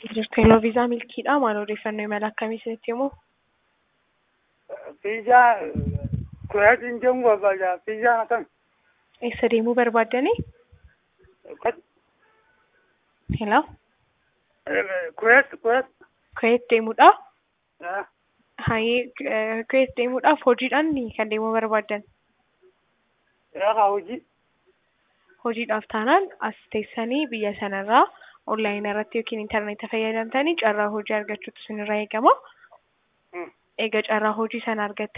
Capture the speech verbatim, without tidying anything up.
Jirteenoo viizaa milkiidhaa maal odeeffannoo imala akkamii isinitti himu? Fiizaa Kuwaatiin jengu barbaada. Fiizaa kan Eessa deemuu barbaaddanii? Hello? Kuwaat Kuwaat. Kuweet deemuudha? Ah, Hayee Kuweet deemuudhaaf hojiidhaan kan deemuu barbaaddan? yaa hojii. Hojiidhaaf taanaan as teessanii biyya sanarraa onlaayinii irratti yookiin intarneeta fayyadamtanii carraa hojii argachuutu isinirraa eegama. Egaa carraa hojii sana argattanii